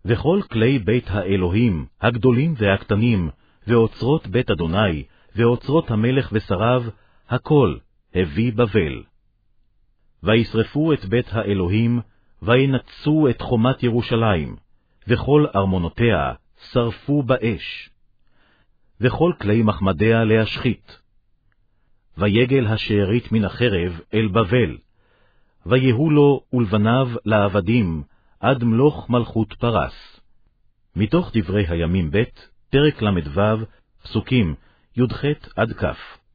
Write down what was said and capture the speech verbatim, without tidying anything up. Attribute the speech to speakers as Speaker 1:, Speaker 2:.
Speaker 1: וכל כלי בית האלוהים, הגדולים והקטנים, ואוצרות בית אדוני, ואוצרות המלך ושריו, הכל הביא בבל. וישרפו את בית האלוהים, וינצו את חומת ירושלים, וכל ארמונותיה שרפו באש, וכל כלי מחמדיה להשחית. ויגל השארית מן החרב אל בבל, ויהו לו ולבניו לעבדים, עד מלוך מלכות פרס. מתוך דברי הימים ב', פרק למדו, פסוקים י"ח עד כ'.